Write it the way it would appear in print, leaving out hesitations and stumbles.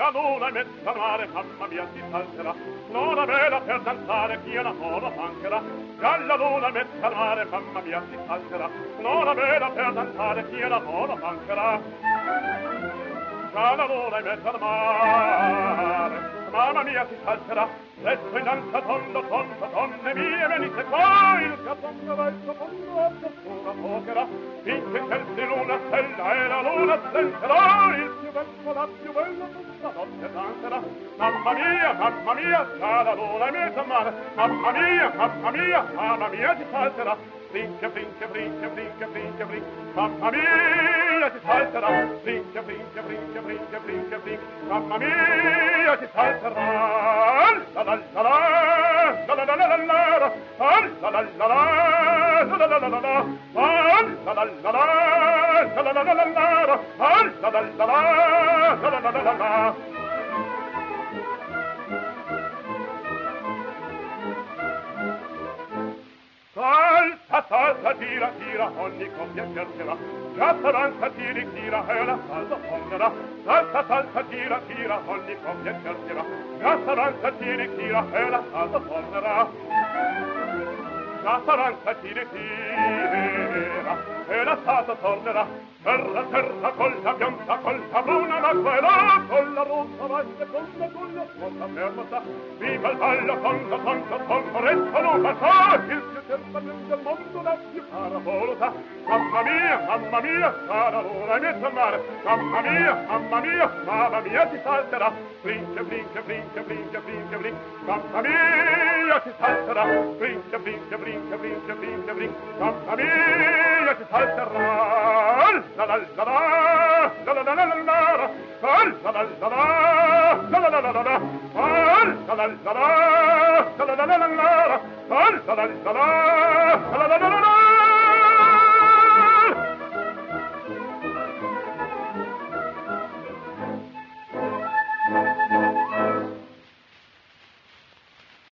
la luna in mezzo al mare, mamma mia, si salterà. Non la vela per danzare, chi la mola mancherà. Già la luna in mezzo al mare, mamma mia, si salterà. Non la vela per danzare, chi la mola mancherà. Già la luna in mezzo al mare, mamma mia, si salterà. Resto in danza tondo, tondo, donne mie, venite qua, il capondo va il capondo a ciascuna pocherà, finché certi luna stella e la luna slenterà, il più bello, la più bella, tutta notte danzerà. Mamma mia, già la luna in mezzo al mare, mamma mia, si salterà. Brinca, brinca, brinca, brinca, brinca, brinca, mamma mia, si salterà. Brinca, brinca, brinca, brinca, brinca, brinca, mamma mia, si salterà. La la la la, la la la la la, la la la la la, la la la la la, la la la la la, la la la la la la. Salta, salta, tira, tira, ogni coppia cercherà. Già s'avanza, tiri, tira, e la salsa fonderà. Salta, salta, tira, tira, ogni coppia cercherà. Già s'avanza, tiri, tira, e la salsa fonderà. Già s'avanza, tiri, tira, e la salsa tornerà. Terra, terra, colta bianca, colta bruna, l'acqua e là, con la rossa vaglia, con la svolta fermata. Viva il ballo, tonto, tonto, tonto, resto non sa, il più certamente del mondo, la più cara voluta. Mamma mia, cara luna in mezzo al mare. Mamma mia, si salterà. Brinca, brinca, brinca, brinca, brinca, brinca. Mamma mia, si salterà. Brinca, brinca, brinca, brinca, brinca, brinca. Mamma mia, si salterà. La la la la, la la la la la, la la la la la, la la la la la, la la la la la, la la la la la, la la la la la, la la la la la, la la la la la.